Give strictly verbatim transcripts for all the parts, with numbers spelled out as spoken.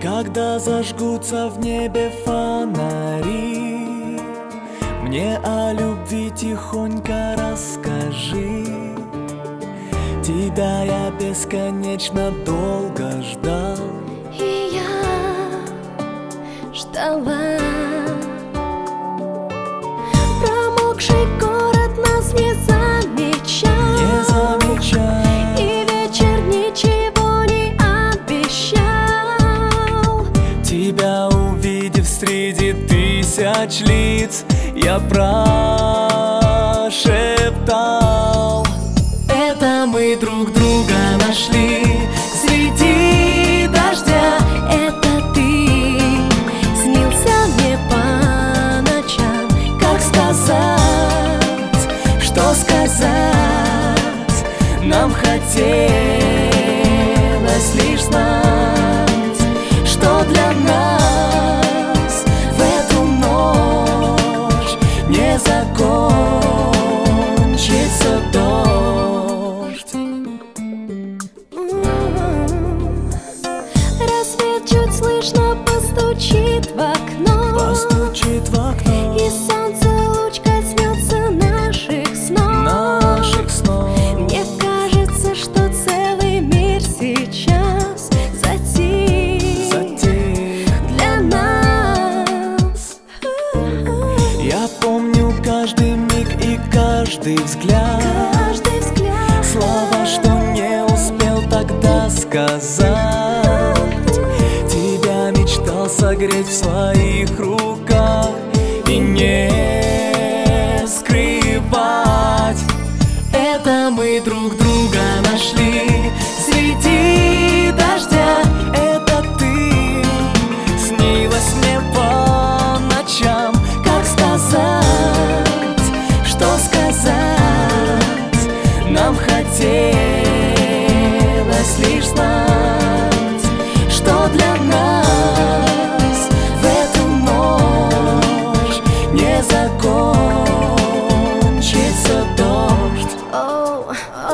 Когда зажгутся в небе фонари, мне о любви тихонько расскажи. Тебя я бесконечно долго ждал, и я ждала. Промокший город нас не замечал, не замечал. И вечер ничего не обещал. Тебя увидев среди тысяч лиц, я прошептал: это мы друг друга нашли среди дождя. Это ты снился мне по ночам. Как сказать, что сказать? Нам хотелось лишь знать, что для нас в эту ночь не закончится дождь. Рассвет чуть слышно постучит в окно, Постучит в окно, и солнце луч коснется наших снов. наших снов. Мне кажется, что целый мир сейчас затих, Затих для нас. Я помню каждый миг и каждый взгляд, Каждый взгляд, слова, что не успел тогда сказать. Тебя мечтал согреть в своих руках и не скрывать. Это мы друг друга нашли среди дождя. Это ты снилась мне по ночам. Как сказать, что сказать? Нам хотелось лишь знать, что для нас в эту ночь не закончится дождь. оу,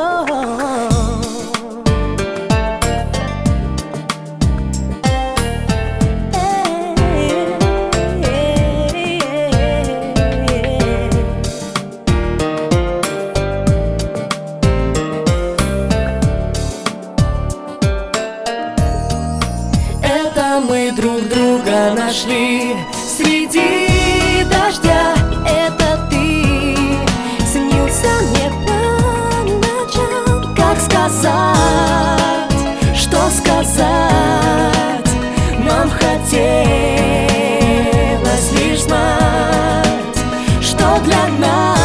Это мы друг друга нашли среди дождя. Это ты снился мне по ночам. Как сказать, что сказать? Нам хотелось лишь знать, что для нас